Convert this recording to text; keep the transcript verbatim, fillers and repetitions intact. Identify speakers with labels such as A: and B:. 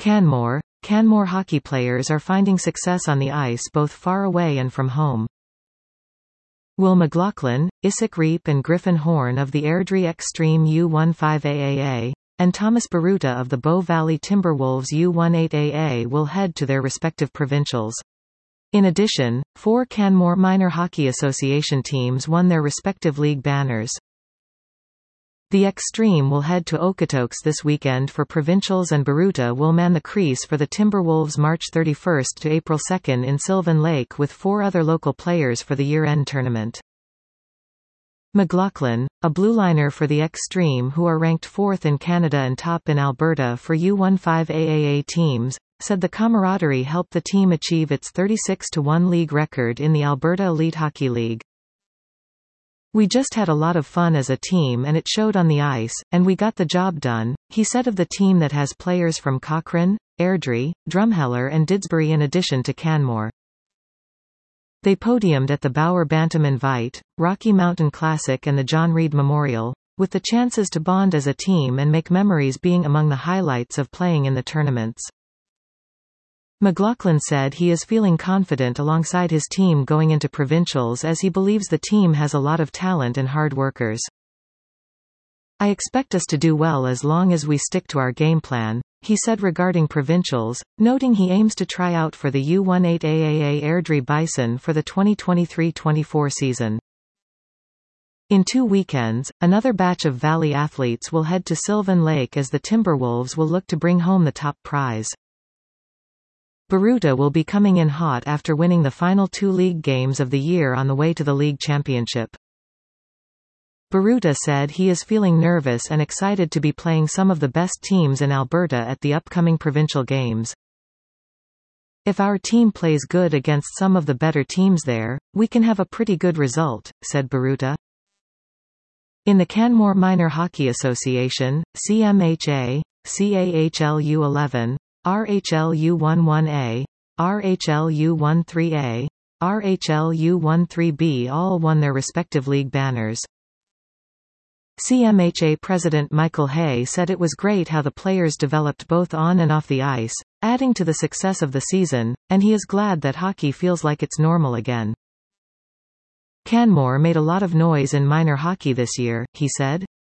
A: Canmore. Canmore hockey players are finding success on the ice both far away and from home. Will McLaughlin, Isaac Reap and Griffin Horn of the Airdrie Extreme U fifteen A A A, and Thomas Baruta of the Bow Valley Timberwolves U eighteen A A will head to their respective provincials. In addition, four Canmore Minor Hockey Association teams won their respective league banners. The Extreme will head to Okotoks this weekend for provincials and Baruta will man the crease for the Timberwolves March thirty-first to April second in Sylvan Lake with four other local players for the year-end tournament. McLaughlin, a blue-liner for the Extreme who are ranked fourth in Canada and top in Alberta for U fifteen A A A teams, said the camaraderie helped the team achieve its thirty-six to one league record in the Alberta Elite Hockey League. We just had a lot of fun as a team and it showed on the ice, and we got the job done, he said of the team that has players from Cochrane, Airdrie, Drumheller and Didsbury in addition to Canmore. They podiumed at the Bauer Bantam Invite, Rocky Mountain Classic and the John Reed Memorial, with the chances to bond as a team and make memories being among the highlights of playing in the tournaments. McLaughlin said he is feeling confident alongside his team going into provincials as he believes the team has a lot of talent and hard workers. I expect us to do well as long as we stick to our game plan, he said regarding provincials, noting he aims to try out for the U eighteen A A A Airdrie Bison for the twenty twenty-three twenty-four season. In two weekends, another batch of Valley athletes will head to Sylvan Lake as the Timberwolves will look to bring home the top prize. Baruta will be coming in hot after winning the final two league games of the year on the way to the league championship. Baruta said he is feeling nervous and excited to be playing some of the best teams in Alberta at the upcoming provincial games. If our team plays good against some of the better teams there, we can have a pretty good result, said Baruta. In the Canmore Minor Hockey Association, C M H A, C A H L U eleven, R H L U eleven A, R H L U thirteen A, R H L U thirteen B all won their respective league banners. C M H A President Michael Hay said it was great how the players developed both on and off the ice, adding to the success of the season, and he is glad that hockey feels like it's normal again. Canmore made a lot of noise in minor hockey this year, he said.